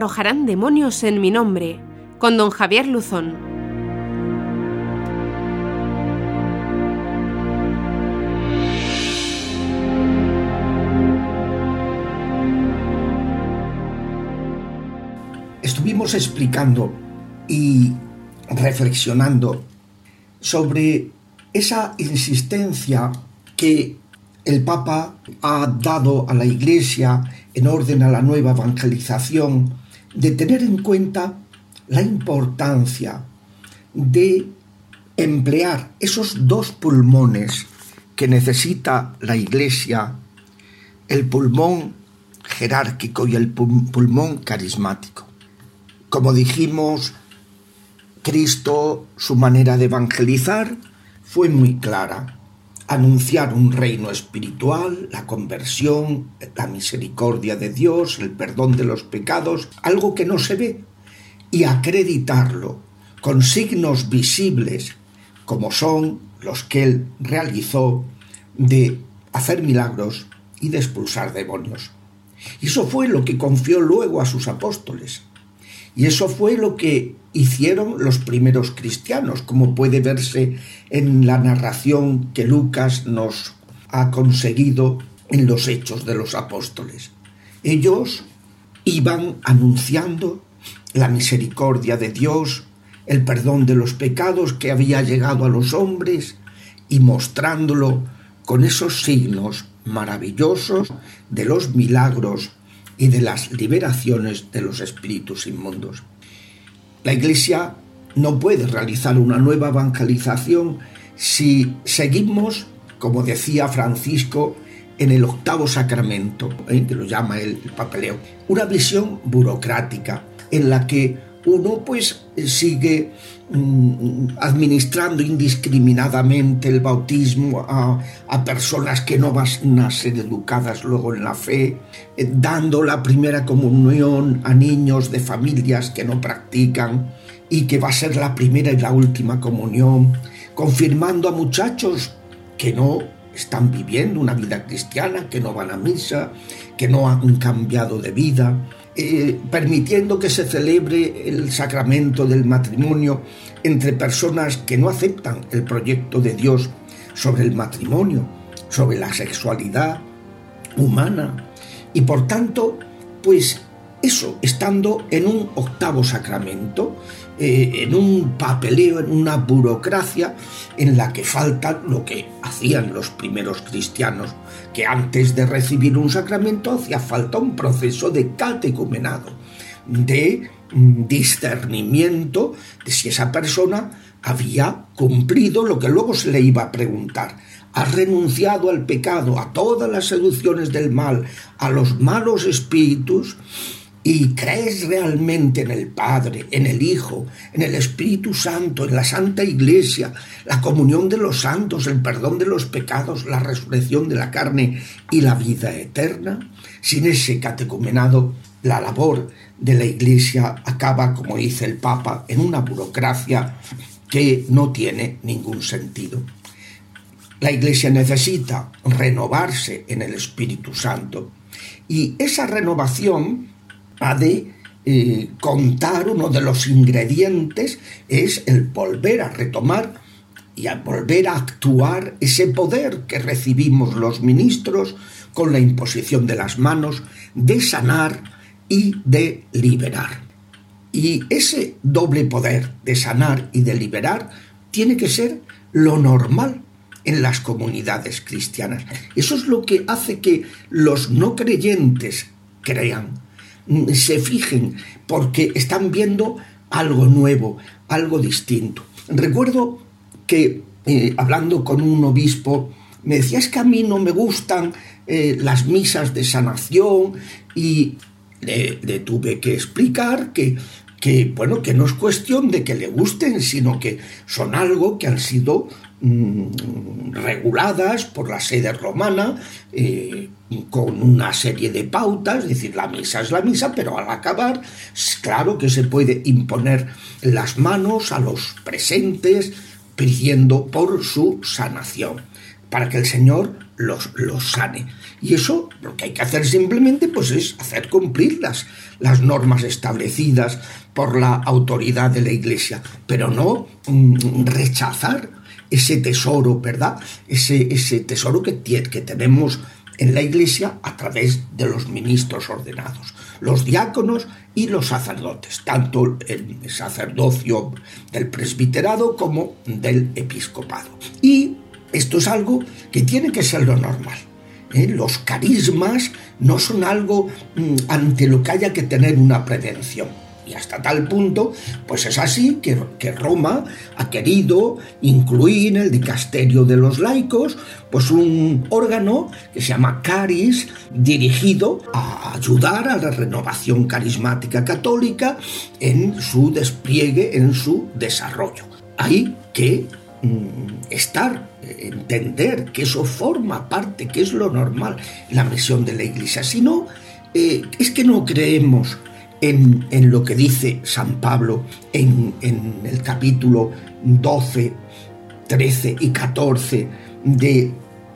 arrojarán demonios en mi nombre, con don Javier Luzón. Estuvimos explicando y reflexionando sobre esa insistencia que el Papa ha dado a la Iglesia en orden a la nueva evangelización, de tener en cuenta la importancia de emplear esos dos pulmones que necesita la Iglesia, el pulmón jerárquico y el pulmón carismático. Como dijimos, Cristo, su manera de evangelizar fue muy clara: anunciar un reino espiritual, la conversión, la misericordia de Dios, el perdón de los pecados, algo que no se ve, y acreditarlo con signos visibles, como son los que él realizó, de hacer milagros y de expulsar demonios. Y eso fue lo que confió luego a sus apóstoles. Y eso fue lo que hicieron los primeros cristianos, como puede verse en la narración que Lucas nos ha conseguido en los Hechos de los Apóstoles. Ellos iban anunciando la misericordia de Dios, el perdón de los pecados que había llegado a los hombres, y mostrándolo con esos signos maravillosos de los milagros y de las liberaciones de los espíritus inmundos. La Iglesia no puede realizar una nueva evangelización si seguimos, como decía Francisco, en el octavo sacramento, que lo llama el papeleo, una visión burocrática en la que uno sigue administrando indiscriminadamente el bautismo a personas que no van a ser educadas luego en la fe, dando la primera comunión a niños de familias que no practican y que va a ser la primera y la última comunión, confirmando a muchachos que no están viviendo una vida cristiana, que no van a misa, que no han cambiado de vida, permitiendo que se celebre el sacramento del matrimonio entre personas que no aceptan el proyecto de Dios sobre el matrimonio, sobre la sexualidad humana. Y por tanto, eso, estando en un octavo sacramento, en un papeleo, en una burocracia en la que falta lo que hacían los primeros cristianos, que antes de recibir un sacramento hacía falta un proceso de catecumenado, de discernimiento de si esa persona había cumplido lo que luego se le iba a preguntar. ¿Has renunciado al pecado, a todas las seducciones del mal, a los malos espíritus? ¿Y crees realmente en el Padre, en el Hijo, en el Espíritu Santo, en la Santa Iglesia, la comunión de los santos, el perdón de los pecados, la resurrección de la carne y la vida eterna? Sin ese catecumenado, la labor de la Iglesia acaba, como dice el Papa, en una burocracia que no tiene ningún sentido. La Iglesia necesita renovarse en el Espíritu Santo, y esa renovación ha de contar, uno de los ingredientes es el volver a retomar y a volver a actuar ese poder que recibimos los ministros con la imposición de las manos, de sanar y de liberar. Y ese doble poder de sanar y de liberar tiene que ser lo normal en las comunidades cristianas. Eso es lo que hace que los no creyentes crean, se fijen, porque están viendo algo nuevo, algo distinto. Recuerdo que hablando con un obispo me decía: es que a mí no me gustan las misas de sanación, y le tuve que explicar que no es cuestión de que le gusten, sino que son algo que han sido reguladas por la sede romana, con una serie de pautas. Es decir, la misa es la misa, pero al acabar, claro que se puede imponer las manos a los presentes pidiendo por su sanación. para que el Señor los sane. Y eso lo que hay que hacer simplemente pues es hacer cumplir las normas establecidas por la autoridad de la Iglesia, pero no rechazar ese tesoro, ¿verdad? Ese tesoro que tenemos en la Iglesia a través de los ministros ordenados, los diáconos y los sacerdotes, tanto el sacerdocio del presbiterado como del episcopado. Y esto es algo que tiene que ser lo normal. Los carismas no son algo ante lo que haya que tener una prevención. Y hasta tal punto, pues es así que Roma ha querido incluir en el dicasterio de los laicos pues un órgano que se llama Caris, dirigido a ayudar a la renovación carismática católica en su despliegue, en su desarrollo. Hay que entender que eso forma parte, que es lo normal, la misión de la Iglesia. Si no, es que no creemos en lo que dice San Pablo en el capítulo 12, 13 y 14 de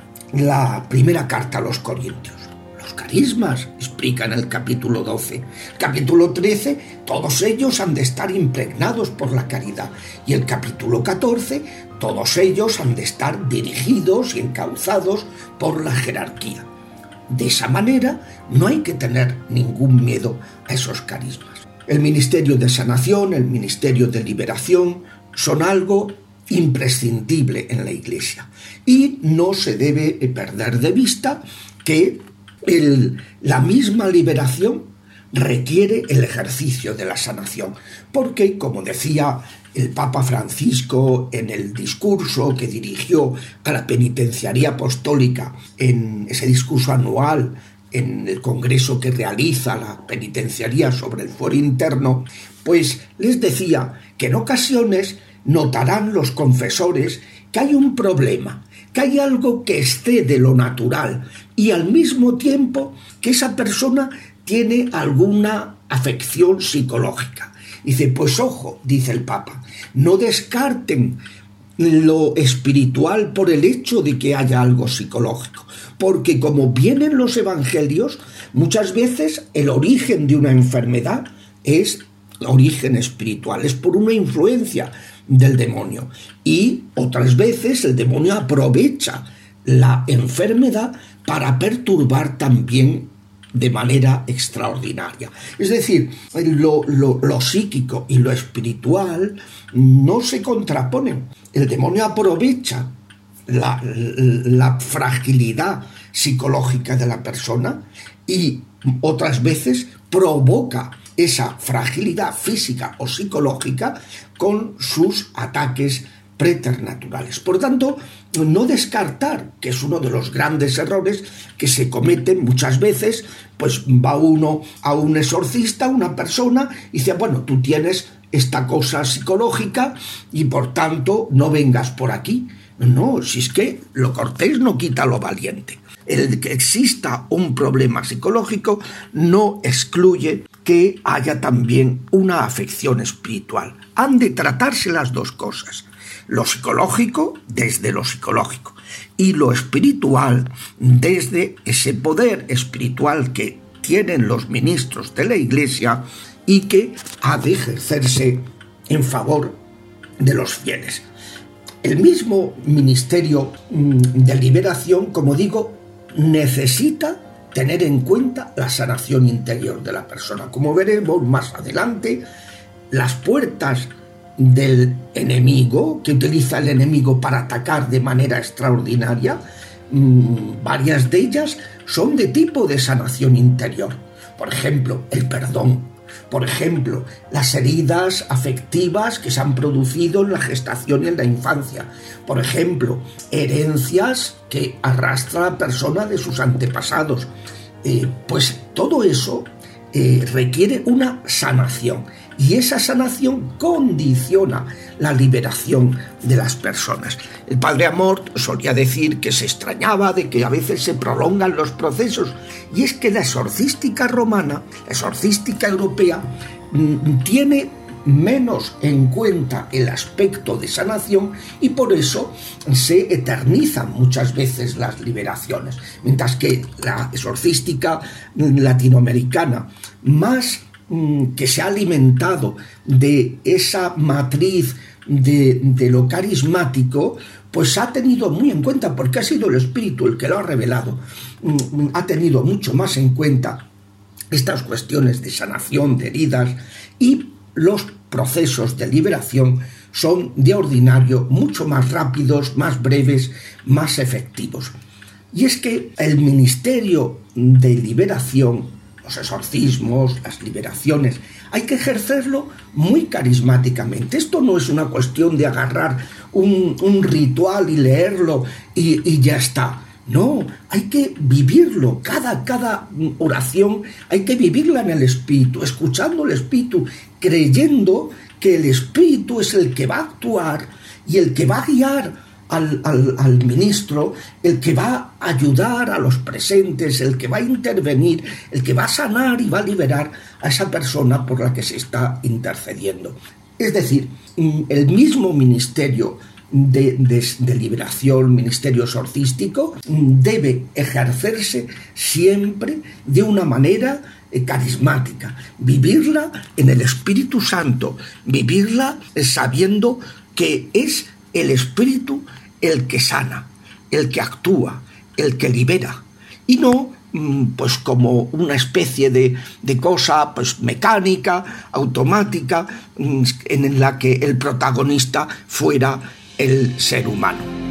la primera carta a los Corintios. Los carismas, explica en el capítulo 12. El capítulo 13, todos ellos han de estar impregnados por la caridad. Y el capítulo 14, todos ellos han de estar dirigidos y encauzados por la jerarquía. De esa manera no hay que tener ningún miedo a esos carismas. El ministerio de sanación, el ministerio de liberación son algo imprescindible en la Iglesia y no se debe perder de vista que la misma liberación requiere el ejercicio de la sanación, porque, como decía el Papa Francisco en el discurso que dirigió a la penitenciaría apostólica en ese discurso anual en el congreso que realiza la penitenciaría sobre el fuero interno, pues les decía que en ocasiones notarán los confesores que hay un problema, que hay algo que excede lo natural y al mismo tiempo que esa persona tiene alguna afección psicológica. Dice, pues ojo, dice el Papa, no descarten lo espiritual por el hecho de que haya algo psicológico, porque como vienen los evangelios, muchas veces el origen de una enfermedad es origen espiritual, es por una influencia del demonio, y otras veces el demonio aprovecha la enfermedad para perturbar también de manera extraordinaria. Es decir, lo psíquico y lo espiritual no se contraponen. El demonio aprovecha la fragilidad psicológica de la persona y otras veces provoca esa fragilidad física o psicológica con sus ataques preternaturales. Por tanto, no descartar, que es uno de los grandes errores que se cometen muchas veces, pues va uno a un exorcista, una persona, y dice, bueno, tú tienes esta cosa psicológica y por tanto no vengas por aquí. No, si es que lo cortés no quita lo valiente. El que exista un problema psicológico no excluye que haya también una afección espiritual. Han de tratarse las dos cosas. Lo psicológico desde lo psicológico y lo espiritual desde ese poder espiritual que tienen los ministros de la Iglesia y que ha de ejercerse en favor de los fieles. El mismo ministerio de liberación, como digo, necesita tener en cuenta la sanación interior de la persona. Como veremos más adelante, las puertas del enemigo, que utiliza el enemigo para atacar de manera extraordinaria, varias de ellas son de tipo de sanación interior. Por ejemplo, el perdón. Por ejemplo, las heridas afectivas que se han producido en la gestación y en la infancia. Por ejemplo, herencias que arrastra la persona de sus antepasados. Pues todo eso requiere una sanación. Y esa sanación condiciona la liberación de las personas. El padre Amort solía decir que se extrañaba de que a veces se prolongan los procesos, y es que la exorcística romana, la exorcística europea, tiene menos en cuenta el aspecto de sanación y por eso se eternizan muchas veces las liberaciones, mientras que la exorcística latinoamericana, más que se ha alimentado de esa matriz de lo carismático, pues ha tenido muy en cuenta, porque ha sido el Espíritu el que lo ha revelado, ha tenido mucho más en cuenta estas cuestiones de sanación de heridas, y los procesos de liberación son de ordinario mucho más rápidos, más breves, más efectivos. Y es que el ministerio de liberación, los exorcismos, las liberaciones, hay que ejercerlo muy carismáticamente. Esto no es una cuestión de agarrar un ritual y leerlo y ya está. No, hay que vivirlo. Cada oración hay que vivirla en el Espíritu, escuchando el Espíritu, creyendo que el Espíritu es el que va a actuar y el que va a guiar al ministro, el que va a ayudar a los presentes, el que va a intervenir, el que va a sanar y va a liberar a esa persona por la que se está intercediendo. Es decir, el mismo ministerio de liberación, ministerio exorcístico, debe ejercerse siempre de una manera carismática, vivirla en el Espíritu Santo, vivirla sabiendo que es el Espíritu el que sana, el que actúa, el que libera, y no pues como una especie de cosa pues mecánica, automática, en la que el protagonista fuera el ser humano.